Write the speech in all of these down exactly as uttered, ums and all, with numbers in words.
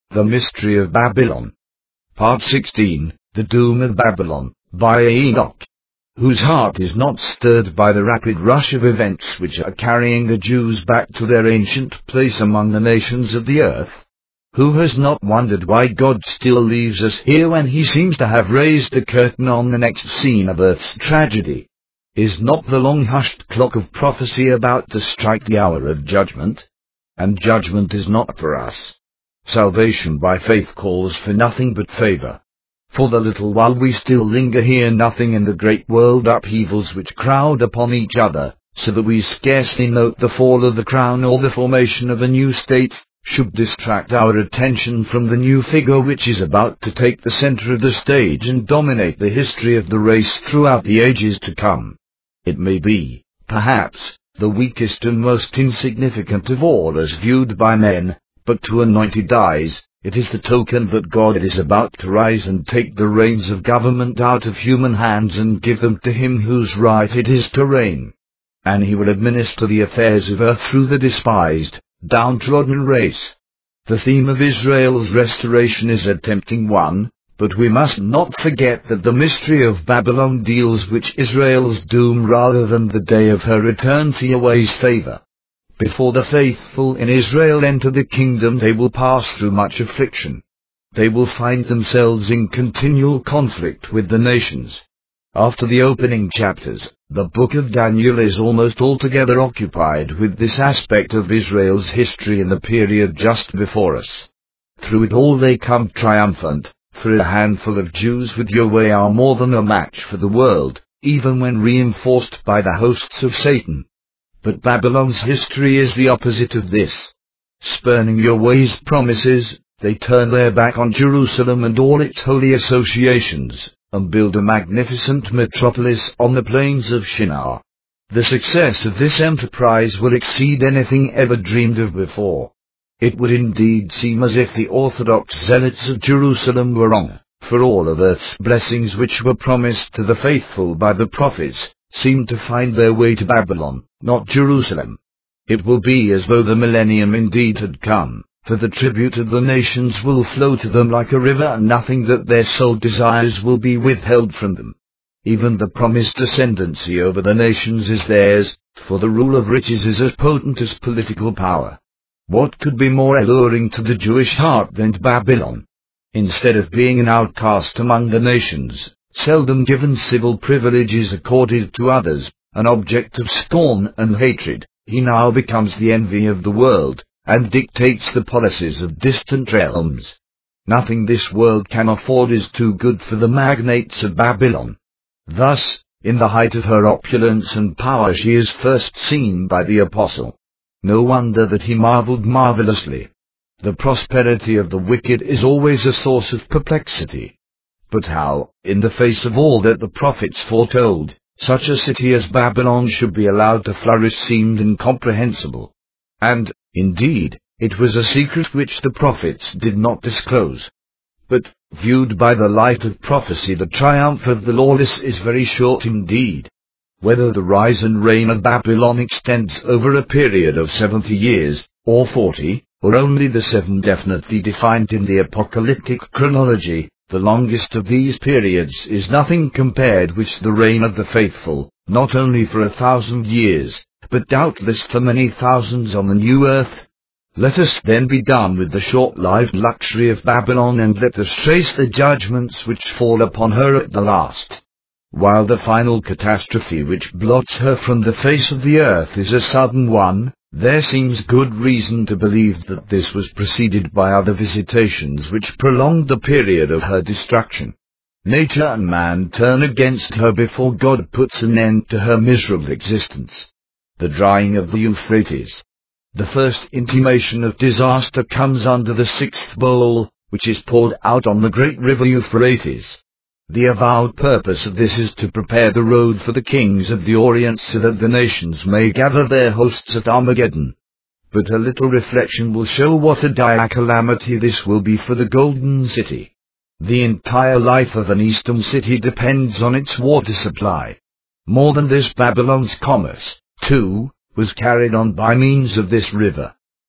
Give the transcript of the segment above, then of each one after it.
The Mystery of Babylon. Part sixteen, The Doom of Babylon, by Enoch. Whose heart is not stirred by the rapid rush of events which are carrying the Jews back to their ancient place among the nations of the earth? Who has not wondered why God still leaves us here when he seems to have raised the curtain on the next scene of earth's tragedy? Is not the long-hushed clock of prophecy about to strike the hour of judgment? And judgment is not for us. Salvation by faith calls for nothing but favor. For the little while we still linger here, nothing in the great world upheavals which crowd upon each other, so that we scarcely note the fall of the crown or the formation of a new state, should distract our attention from the new figure which is about to take the center of the stage and dominate the history of the race throughout the ages to come. It may be, perhaps, the weakest and most insignificant of all as viewed by men, but to anointed eyes, it is the token that God is about to rise and take the reins of government out of human hands and give them to him whose right it is to reign. And he will administer the affairs of earth through the despised, downtrodden race. The theme of Israel's restoration is a tempting one, but we must not forget that the mystery of Babylon deals with Israel's doom rather than the day of her return to Yahweh's favor. Before the faithful in Israel enter the kingdom, they will pass through much affliction. They will find themselves in continual conflict with the nations. After the opening chapters, the book of Daniel is almost altogether occupied with this aspect of Israel's history in the period just before us. Through it all they come triumphant, for a handful of Jews with Yahweh are more than a match for the world, even when reinforced by the hosts of Satan. But Babylon's history is the opposite of this. Spurning Yahweh's promises, they turn their back on Jerusalem and all its holy associations, and build a magnificent metropolis on the plains of Shinar. The success of this enterprise will exceed anything ever dreamed of before. It would indeed seem as if the orthodox zealots of Jerusalem were wrong, for all of earth's blessings which were promised to the faithful by the prophets seem to find their way to Babylon, not Jerusalem. It will be as though the millennium indeed had come, for the tribute of the nations will flow to them like a river, and nothing that their soul desires will be withheld from them. Even the promised ascendancy over the nations is theirs, for the rule of riches is as potent as political power. What could be more alluring to the Jewish heart than Babylon? Instead of being an outcast among the nations, seldom given civil privileges accorded to others, an object of scorn and hatred, he now becomes the envy of the world, and dictates the policies of distant realms. Nothing this world can afford is too good for the magnates of Babylon. Thus, in the height of her opulence and power, she is first seen by the apostle. No wonder that he marveled marvelously. The prosperity of the wicked is always a source of perplexity. But how, in the face of all that the prophets foretold, such a city as Babylon should be allowed to flourish seemed incomprehensible. And, indeed, it was a secret which the prophets did not disclose. But, viewed by the light of prophecy, the triumph of the lawless is very short indeed. Whether the rise and reign of Babylon extends over a period of seventy years, or forty, or only the seven definitely defined in the apocalyptic chronology, the longest of these periods is nothing compared with the reign of the faithful, not only for a thousand years, but doubtless for many thousands on the new earth. Let us then be done with the short-lived luxury of Babylon, and let us trace the judgments which fall upon her at the last. While the final catastrophe which blots her from the face of the earth is a sudden one, there seems good reason to believe that this was preceded by other visitations which prolonged the period of her destruction. Nature and man turn against her before God puts an end to her miserable existence. The drying of the Euphrates. The first intimation of disaster comes under the sixth bowl, which is poured out on the great river Euphrates. The avowed purpose of this is to prepare the road for the kings of the Orient so that the nations may gather their hosts at Armageddon. But a little reflection will show what a dire calamity this will be for the Golden City. The entire life of an eastern city depends on its water supply. More than this, Babylon's commerce, too, was carried on by means of this river.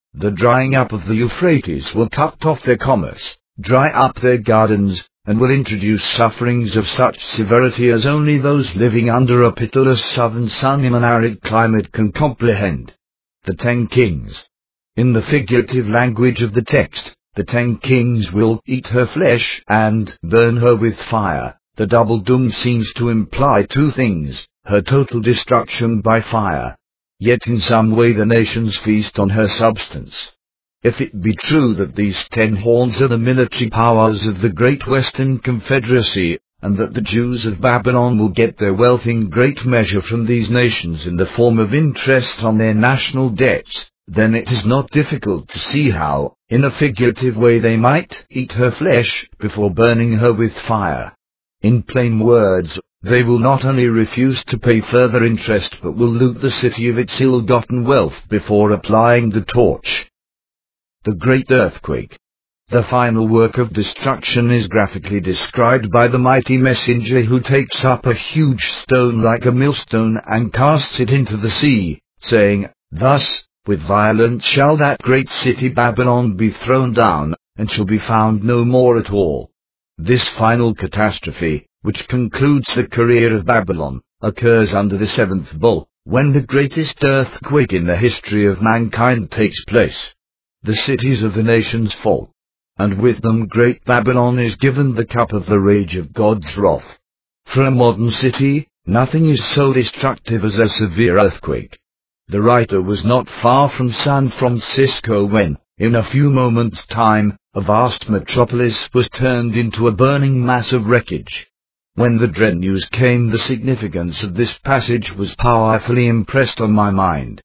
The drying up of the Euphrates will cut off their commerce, dry up their gardens, and will introduce sufferings of such severity as only those living under a pitiless southern sun in an arid climate can comprehend. The ten kings. In the figurative language of the text, the ten kings will eat her flesh and burn her with fire. The double doom seems to imply two things: her total destruction by fire. Yet in some way the nations feast on her substance. If it be true that these ten horns are the military powers of the great Western Confederacy, and that the Jews of Babylon will get their wealth in great measure from these nations in the form of interest on their national debts, then it is not difficult to see how, in a figurative way, they might eat her flesh before burning her with fire. In plain words, they will not only refuse to pay further interest but will loot the city of its ill-gotten wealth before applying the torch. The Great Earthquake. The final work of destruction is graphically described by the mighty messenger who takes up a huge stone like a millstone and casts it into the sea, saying, "Thus, with violence shall that great city Babylon be thrown down, and shall be found no more at all." This final catastrophe, which concludes the career of Babylon, occurs under the seventh bull, when the greatest earthquake in the history of mankind takes place. The cities of the nations fall, and with them great Babylon is given the cup of the rage of God's wrath. For a modern city, nothing is so destructive as a severe earthquake. The writer was not far from San Francisco when, in a few moments' time, a vast metropolis was turned into a burning mass of wreckage. When the dread news came, the significance of this passage was powerfully impressed on my mind.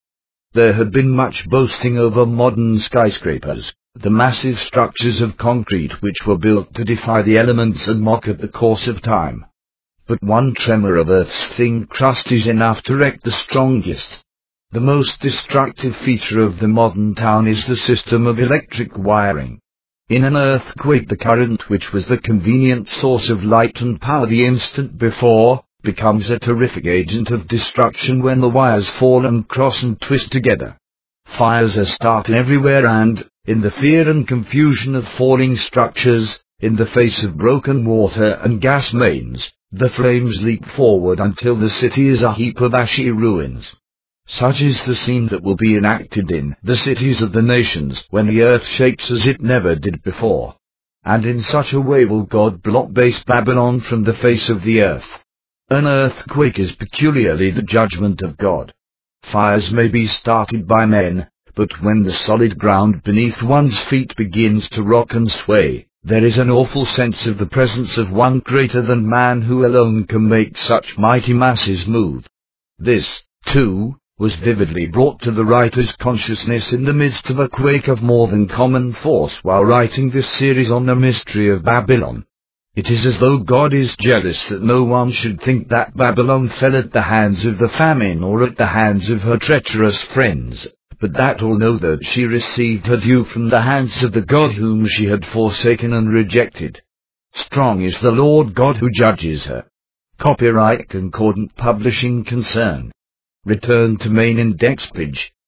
There had been much boasting over modern skyscrapers, the massive structures of concrete which were built to defy the elements and mock at the course of time. But one tremor of Earth's thin crust is enough to wreck the strongest. The most destructive feature of the modern town is the system of electric wiring. In an earthquake, the current, which was the convenient source of light and power the instant before, becomes a terrific agent of destruction when the wires fall and cross and twist together. Fires are started everywhere and, in the fear and confusion of falling structures, in the face of broken water and gas mains, the flames leap forward until the city is a heap of ashy ruins. Such is the scene that will be enacted in the cities of the nations when the earth shakes as it never did before. And in such a way will God blot base Babylon from the face of the earth. An earthquake is peculiarly the judgment of God. Fires may be started by men, but when the solid ground beneath one's feet begins to rock and sway, there is an awful sense of the presence of one greater than man who alone can make such mighty masses move. This, too, was vividly brought to the writer's consciousness in the midst of a quake of more than common force while writing this series on the mystery of Babylon. It is as though God is jealous that no one should think that Babylon fell at the hands of the famine or at the hands of her treacherous friends, but that all know that she received her due from the hands of the God whom she had forsaken and rejected. Strong is the Lord God who judges her. Copyright Concordant Publishing Concern. Return to main index page.